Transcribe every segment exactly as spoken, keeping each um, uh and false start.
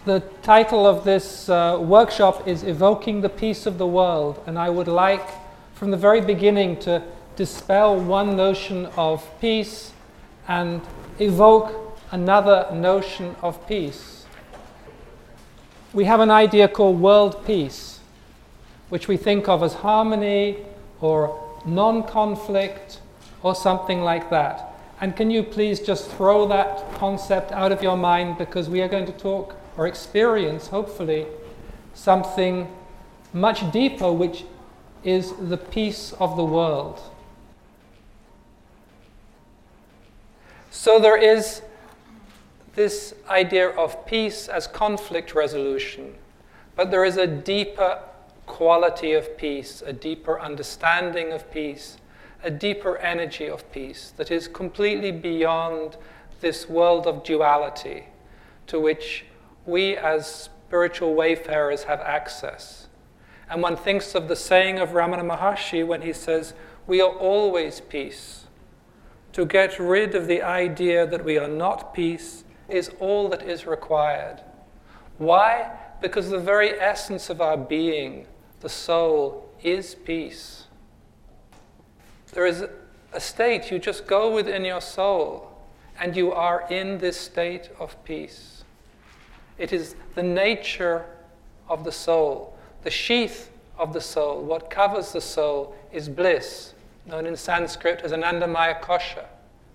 The title of this uh, workshop is Evoking the Peace of the World, and I would like from the very beginning to dispel one notion of peace and evoke another notion of peace. We have an idea called world peace, which we think of as harmony or non-conflict or something like that. And can you please just throw that concept out of your mind, because we are going to talk or experience, hopefully, something much deeper, which is the peace of the world. So there is this idea of peace as conflict resolution, but there is a deeper quality of peace, a deeper understanding of peace, a deeper energy of peace that is completely beyond this world of duality to which we as spiritual wayfarers have access. And one thinks of the saying of Ramana Maharshi when he says, "We are always peace." To get rid of the idea that we are not peace is all that is required. Why? Because the very essence of our being, the soul, is peace. There is a state, you just go within your soul, and you are in this state of peace. It is the nature of the soul. The sheath of the soul, what covers the soul, is bliss, known in Sanskrit as Anandamaya Kosha.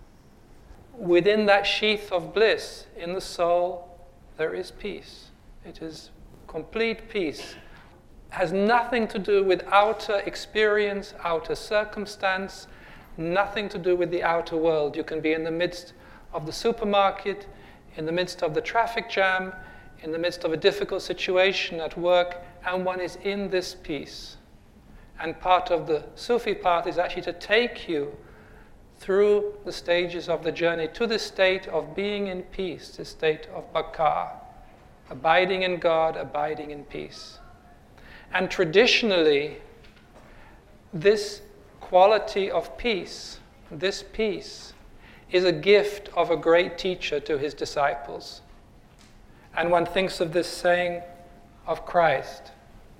Within that sheath of bliss, in the soul, there is peace. It is complete peace. It has nothing to do with outer experience, outer circumstance, nothing to do with the outer world. You can be in the midst of the supermarket, in the midst of the traffic jam, in the midst of a difficult situation at work, and one is in this peace. And part of the Sufi path is actually to take you through the stages of the journey to the state of being in peace, the state of Baka, abiding in God, abiding in peace. And traditionally, this quality of peace, this peace, is a gift of a great teacher to his disciples. And one thinks of this saying of Christ,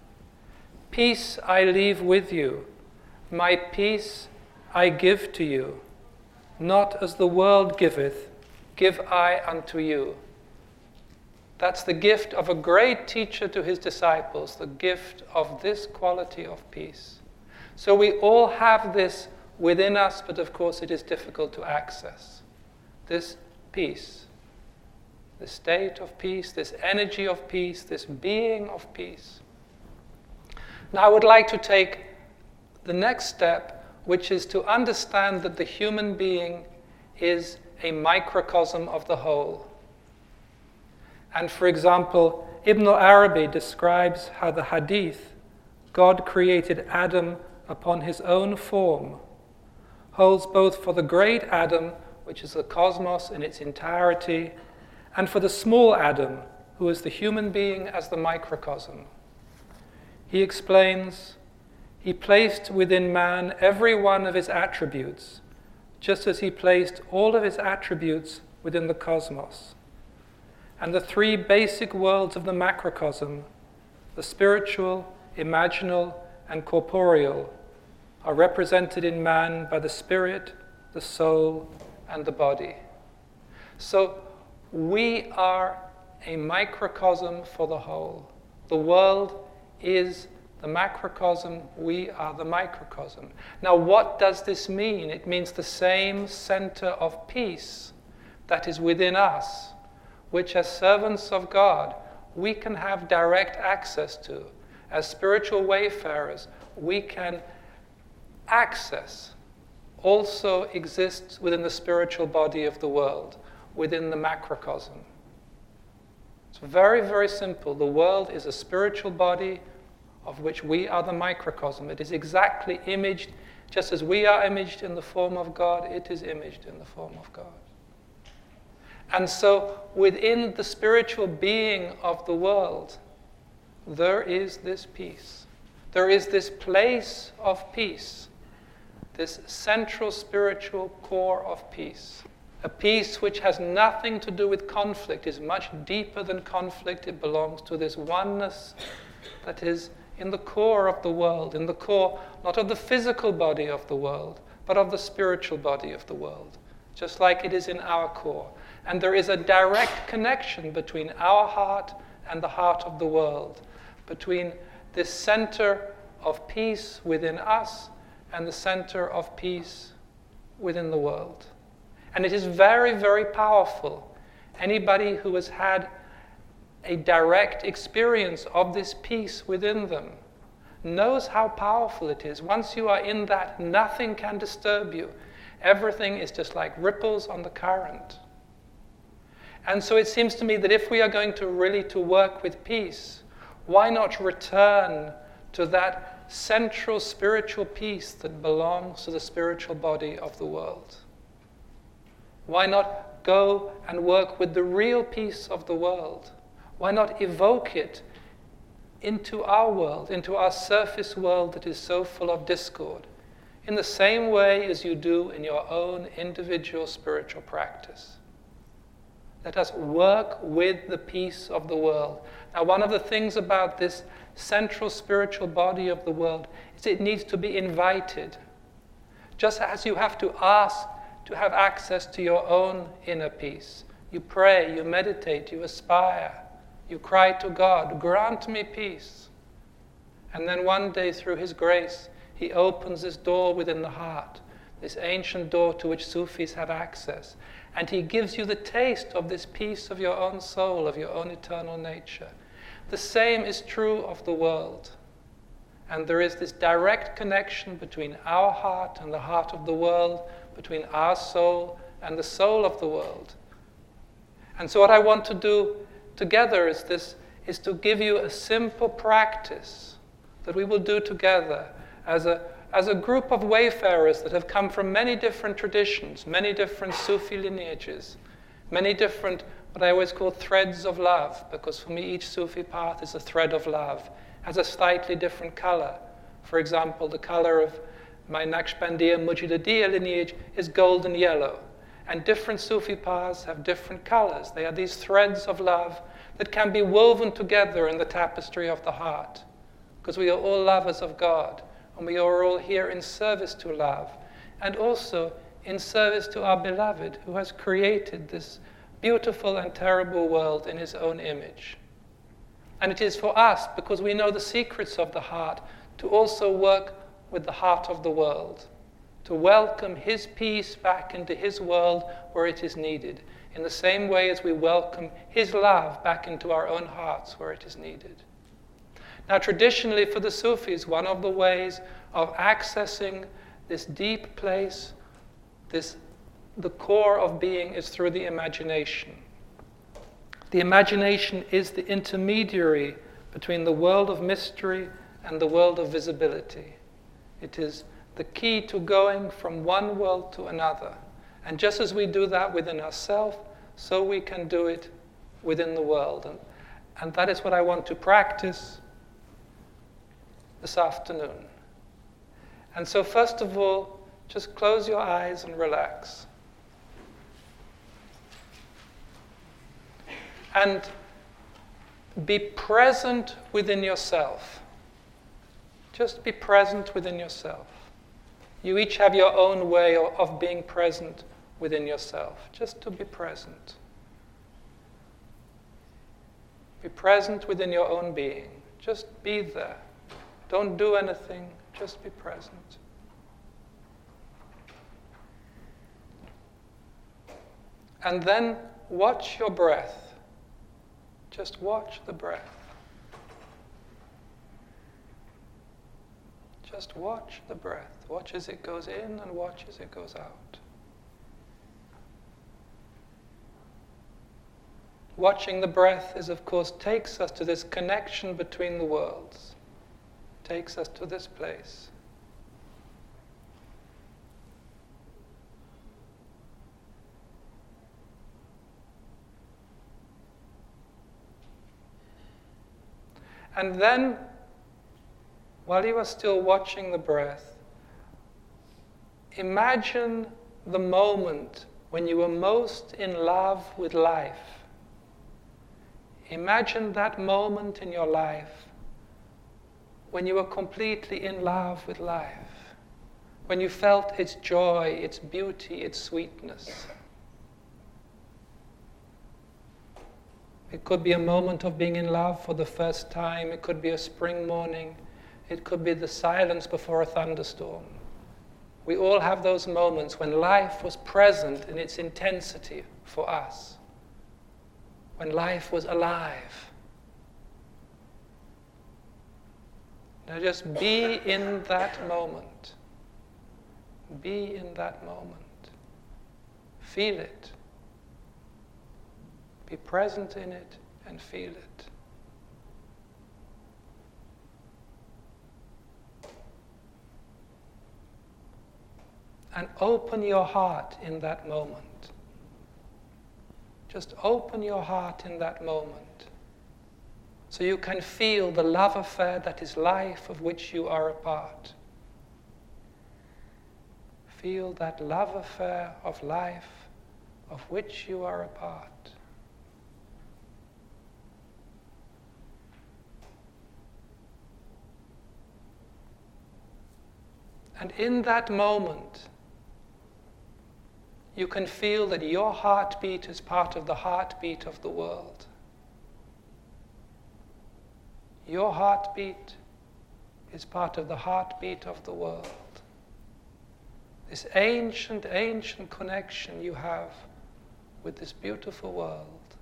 "Peace I leave with you, my peace I give to you. Not as the world giveth, give I unto you." That's the gift of a great teacher to his disciples, the gift of this quality of peace. So we all have this within us, but of course it is difficult to access. This peace. This state of peace, this energy of peace, this being of peace. Now I would like to take the next step, which is to understand that the human being is a microcosm of the whole. And for example, Ibn al-Arabi describes how the Hadith, God created Adam upon his own form, holds both for the great Adam, which is the cosmos in its entirety, and for the small Adam, who is the human being as the microcosm. He explains, he placed within man every one of his attributes, just as he placed all of his attributes within the cosmos. And the three basic worlds of the macrocosm, the spiritual, imaginal, and corporeal, are represented in man by the spirit, the soul, and the body. So, we are a microcosm for the whole. The world is the macrocosm, we are the microcosm. Now what does this mean? It means the same center of peace that is within us, which as servants of God, we can have direct access to. As spiritual wayfarers, we can access, also exists within the spiritual body of the world, within the macrocosm. It's very, very simple. The world is a spiritual body of which we are the microcosm. It is exactly imaged, just as we are imaged in the form of God, it is imaged in the form of God. And so within the spiritual being of the world, there is this peace. There is this place of peace, this central spiritual core of peace. A peace which has nothing to do with conflict, is much deeper than conflict. It belongs to this oneness that is in the core of the world, in the core not of the physical body of the world, but of the spiritual body of the world, just like it is in our core. And there is a direct connection between our heart and the heart of the world, between this center of peace within us and the center of peace within the world. And it is very, very powerful. Anybody who has had a direct experience of this peace within them knows how powerful it is. Once you are in that, nothing can disturb you. Everything is just like ripples on the current. And so it seems to me that if we are going to really to work with peace, why not return to that central spiritual peace that belongs to the spiritual body of the world? Why not go and work with the real peace of the world? Why not evoke it into our world, into our surface world that is so full of discord, in the same way as you do in your own individual spiritual practice? Let us work with the peace of the world. Now, one of the things about this central spiritual body of the world is it needs to be invited. Just as you have to ask to have access to your own inner peace. You pray, you meditate, you aspire, you cry to God, grant me peace. And then one day, through His grace, He opens this door within the heart, this ancient door to which Sufis have access. And He gives you the taste of this peace of your own soul, of your own eternal nature. The same is true of the world. And there is this direct connection between our heart and the heart of the world, between our soul and the soul of the world. And so what I want to do together is this, is to give you a simple practice that we will do together as a, as a group of wayfarers that have come from many different traditions, many different Sufi lineages, many different, what I always call threads of love, because for me each Sufi path is a thread of love, has a slightly different color. For example, the color of my Naqshbandiya Mujahidiyya lineage is golden yellow. And different Sufi paths have different colors. They are these threads of love that can be woven together in the tapestry of the heart. Because we are all lovers of God. And we are all here in service to love. And also in service to our beloved, who has created this beautiful and terrible world in His own image. And it is for us, because we know the secrets of the heart, to also work with the heart of the world, to welcome His peace back into His world where it is needed, in the same way as we welcome His love back into our own hearts where it is needed. Now, traditionally for the Sufis, one of the ways of accessing this deep place, this, the core of being, is through the imagination. The imagination is the intermediary between the world of mystery and the world of visibility. It is the key to going from one world to another. And just as we do that within ourselves, so we can do it within the world. And, and that is what I want to practice this afternoon. And so first of all, just close your eyes and relax. And be present within yourself. Just be present within yourself. You each have your own way of being present within yourself. Just to be present. Be present within your own being. Just be there. Don't do anything. Just be present. And then watch your breath. Just watch the breath. Just watch the breath. Watch as it goes in and watch as it goes out. Watching the breath is, of course, takes us to this connection between the worlds. Takes us to this place. And then, while you are still watching the breath, imagine the moment when you were most in love with life. Imagine that moment in your life when you were completely in love with life, when you felt its joy, its beauty, its sweetness. It could be a moment of being in love for the first time. It could be a spring morning. It could be the silence before a thunderstorm. We all have those moments when life was present in its intensity for us, when life was alive. Now just be in that moment. Be in that moment. Feel it. Be present in it and feel it. And open your heart in that moment. Just open your heart in that moment, so you can feel the love affair that is life, of which you are a part. Feel that love affair of life, of which you are a part. And in that moment, you can feel that your heartbeat is part of the heartbeat of the world. Your heartbeat is part of the heartbeat of the world. This ancient, ancient connection you have with this beautiful world.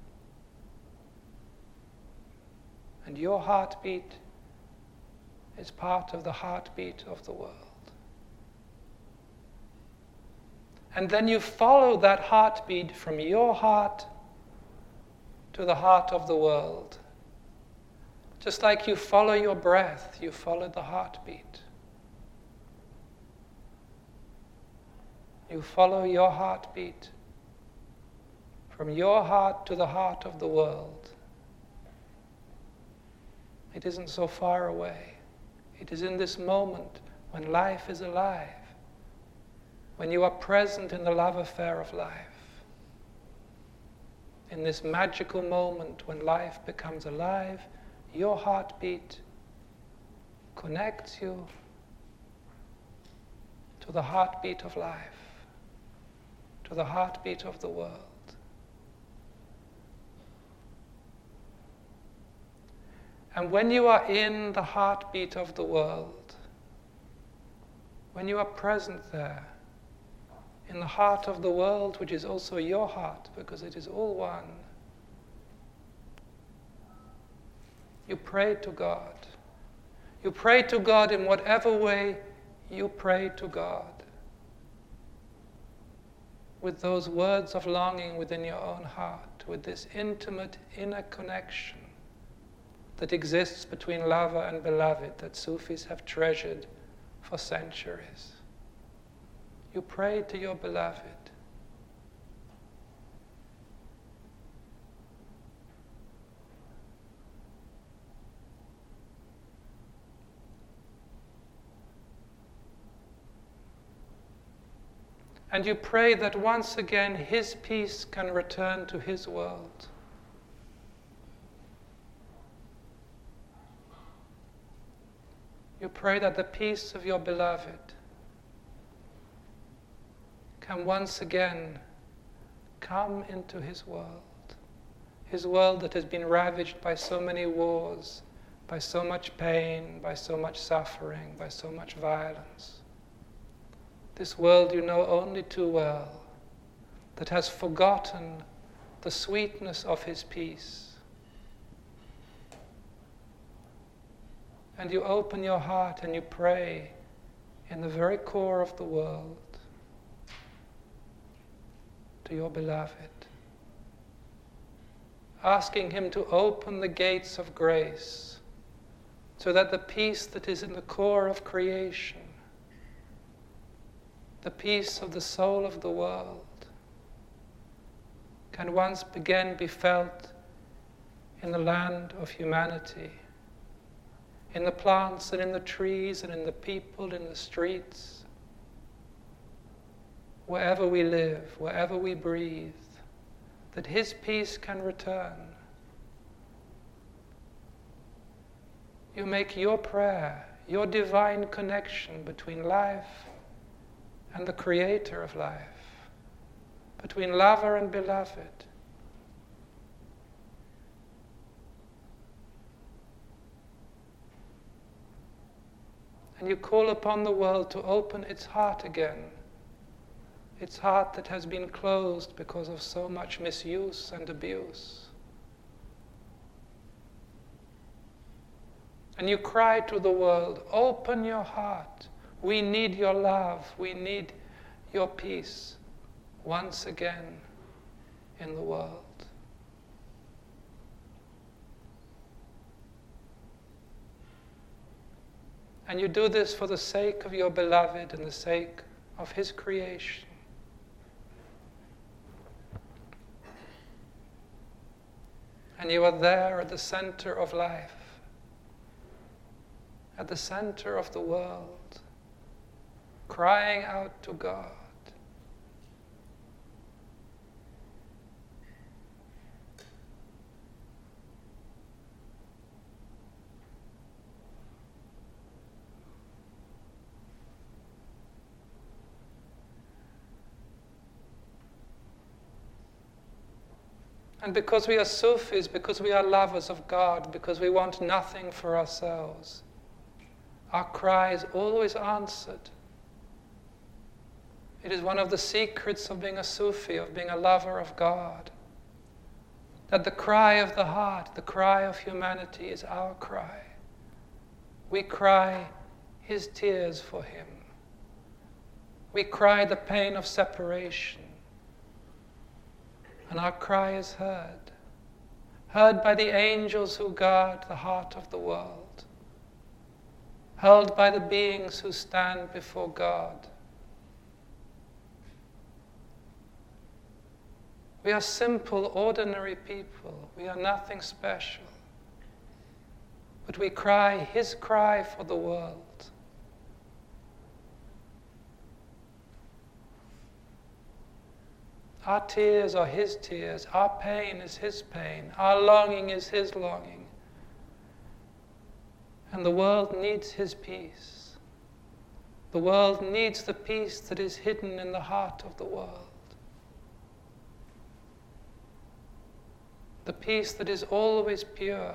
And your heartbeat is part of the heartbeat of the world. And then you follow that heartbeat from your heart to the heart of the world. Just like you follow your breath, you follow the heartbeat. You follow your heartbeat from your heart to the heart of the world. It isn't so far away. It is in this moment when life is alive. When you are present in the love affair of life, in this magical moment when life becomes alive, your heartbeat connects you to the heartbeat of life, to the heartbeat of the world. And when you are in the heartbeat of the world, when you are present there, in the heart of the world, which is also your heart, because it is all one, you pray to God. You pray to God in whatever way you pray to God, with those words of longing within your own heart, with this intimate inner connection that exists between lover and beloved that Sufis have treasured for centuries. You pray to your beloved. And you pray that once again his peace can return to his world. You pray that the peace of your beloved can once again come into his world, his world that has been ravaged by so many wars, by so much pain, by so much suffering, by so much violence. This world you know only too well, that has forgotten the sweetness of his peace. And you open your heart and you pray in the very core of the world to your beloved, asking him to open the gates of grace so that the peace that is in the core of creation, the peace of the soul of the world, can once again be felt in the land of humanity, in the plants and in the trees and in the people in the streets, wherever we live, wherever we breathe, that His peace can return. You make your prayer, your divine connection between life and the Creator of life, between lover and beloved. And you call upon the world to open its heart again, its heart that has been closed because of so much misuse and abuse. And you cry to the world, open your heart. We need your love. We need your peace once again in the world. And you do this for the sake of your beloved and the sake of His creation. And you are there at the center of life, at the center of the world, crying out to God. And because we are Sufis, because we are lovers of God, because we want nothing for ourselves, our cry is always answered. It is one of the secrets of being a Sufi, of being a lover of God, that the cry of the heart, the cry of humanity is our cry. We cry His tears for Him. We cry the pain of separation. And our cry is heard, heard by the angels who guard the heart of the world, held by the beings who stand before God. We are simple, ordinary people. We are nothing special. But we cry His cry for the world. Our tears are His tears. Our pain is His pain. Our longing is His longing. And the world needs His peace. The world needs the peace that is hidden in the heart of the world. The peace that is always pure.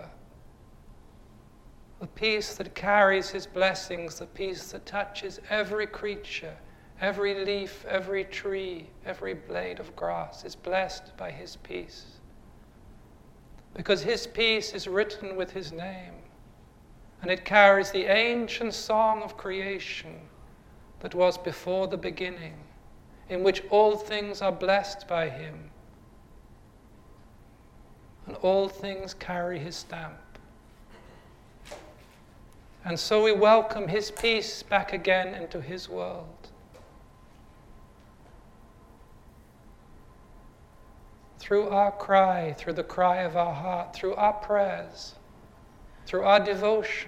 The peace that carries His blessings. The peace that touches every creature. Every leaf, every tree, every blade of grass is blessed by His peace. Because His peace is written with His name, and it carries the ancient song of creation that was before the beginning, in which all things are blessed by Him, and all things carry His stamp. And so we welcome His peace back again into His world. Through our cry, through the cry of our heart, through our prayers, through our devotion,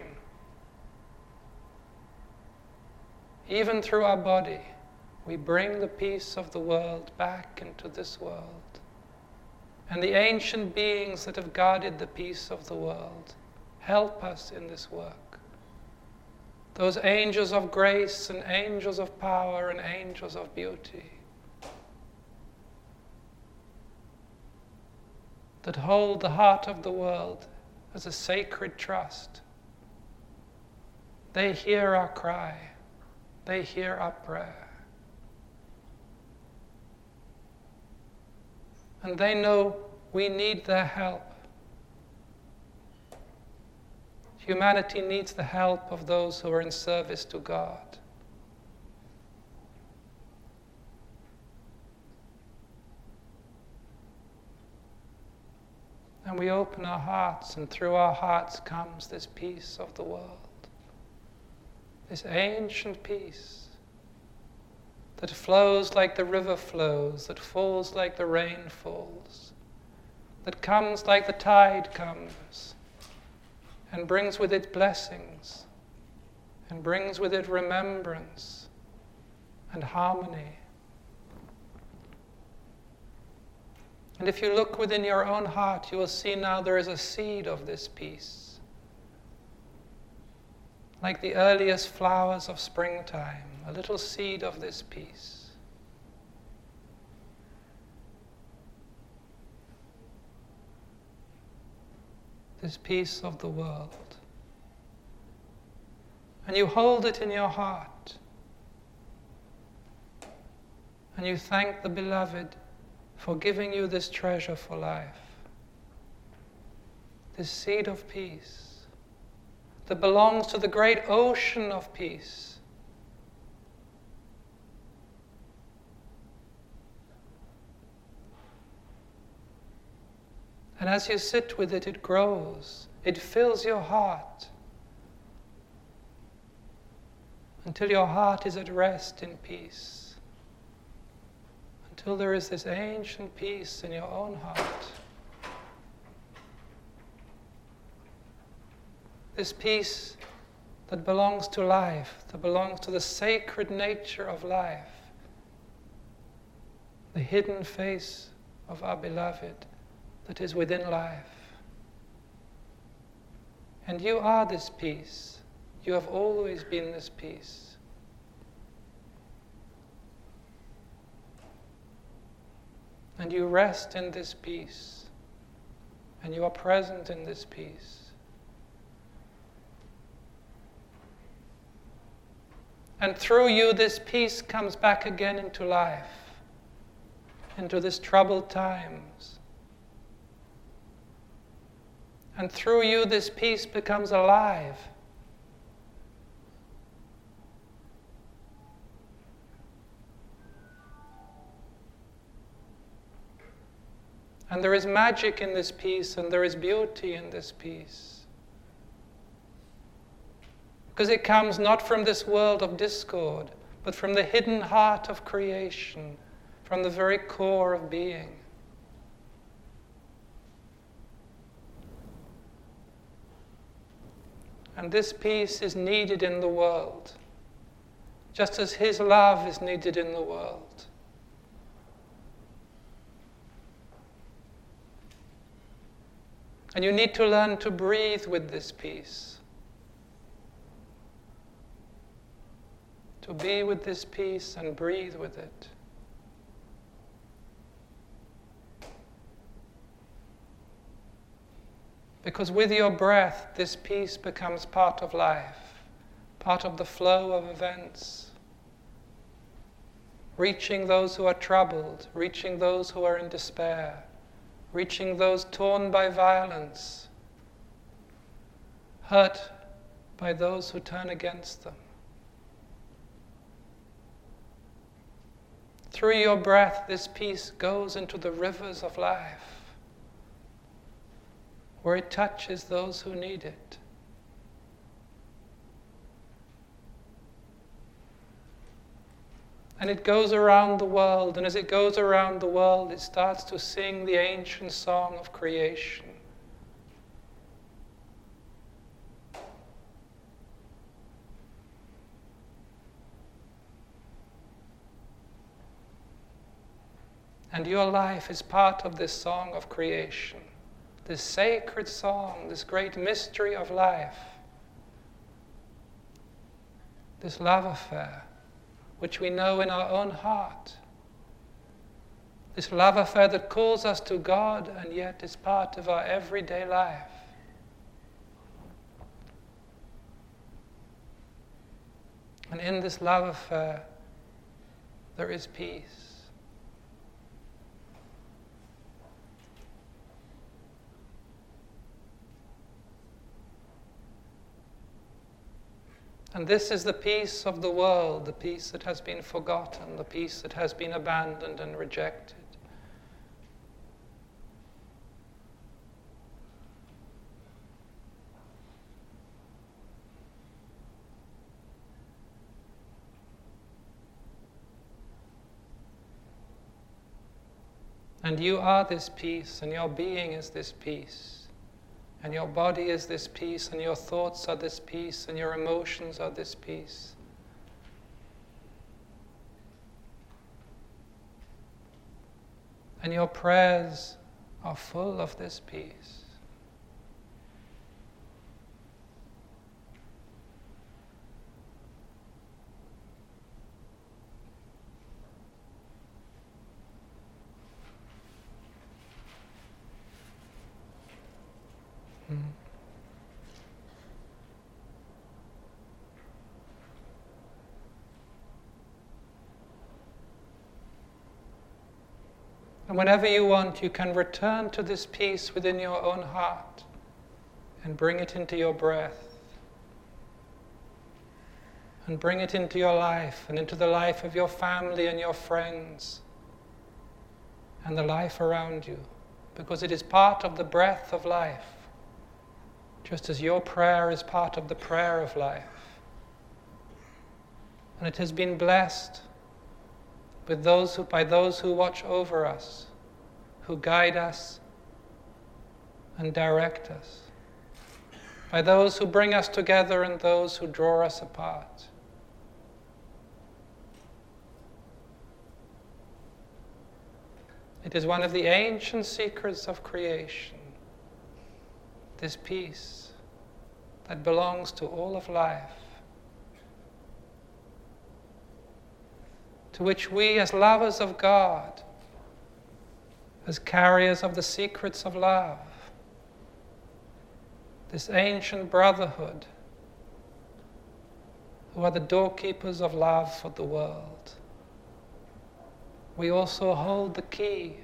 even through our body, we bring the peace of the world back into this world. And the ancient beings that have guarded the peace of the world help us in this work. Those angels of grace and angels of power and angels of beauty that hold the heart of the world as a sacred trust. They hear our cry. They hear our prayer. And they know we need their help. Humanity needs the help of those who are in service to God. And we open our hearts, and through our hearts comes this peace of the world. This ancient peace that flows like the river flows, that falls like the rain falls, that comes like the tide comes, and brings with it blessings, and brings with it remembrance and harmony And if you look within your own heart, you will see now there is a seed of this peace. Like the earliest flowers of springtime, a little seed of this peace. This peace of the world. And you hold it in your heart. And you thank the Beloved for giving you this treasure for life. This seed of peace that belongs to the great ocean of peace. And as you sit with it, it grows. It fills your heart until your heart is at rest in peace. Until there is this ancient peace in your own heart. This peace that belongs to life, that belongs to the sacred nature of life. The hidden face of our Beloved that is within life. And you are this peace. You have always been this peace. And you rest in this peace. And you are present in this peace. And through you, this peace comes back again into life, into this troubled times. And through you, this peace becomes alive. And there is magic in this peace, and there is beauty in this peace. Because it comes not from this world of discord, but from the hidden heart of creation, from the very core of being. And this peace is needed in the world, just as His love is needed in the world. And you need to learn to breathe with this peace. To be with this peace and breathe with it. Because with your breath, this peace becomes part of life, part of the flow of events, reaching those who are troubled, reaching those who are in despair, reaching those torn by violence, hurt by those who turn against them. Through your breath, this peace goes into the rivers of life, where it touches those who need it. And it goes around the world, and as it goes around the world, it starts to sing the ancient song of creation. And your life is part of this song of creation, this sacred song, this great mystery of life, this love affair, which we know in our own heart. This love affair that calls us to God and yet is part of our everyday life. And in this love affair, there is peace. And this is the peace of the world, the peace that has been forgotten, the peace that has been abandoned and rejected. And you are this peace, and your being is this peace. And your body is this peace, and your thoughts are this peace, and your emotions are this peace. And your prayers are full of this peace. Mm. And whenever you want, you can return to this peace within your own heart and bring it into your breath. And bring it into your life and into the life of your family and your friends and the life around you. Because it is part of the breath of life, just as your prayer is part of the prayer of life. And it has been blessed with those who, by those who watch over us, who guide us and direct us, by those who bring us together and those who draw us apart. It is one of the ancient secrets of creation, this peace that belongs to all of life, to which we, as lovers of God, as carriers of the secrets of love, this ancient brotherhood, who are the doorkeepers of love for the world, we also hold the key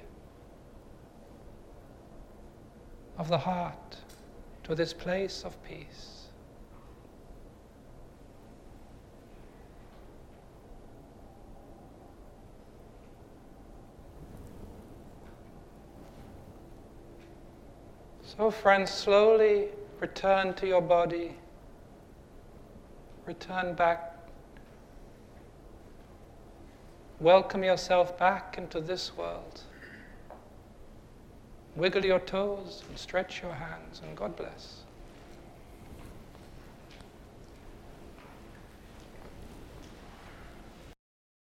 of the heart to this place of peace. So, friends, slowly return to your body. Return back. Welcome yourself back into this world. Wiggle your toes and stretch your hands, and God bless.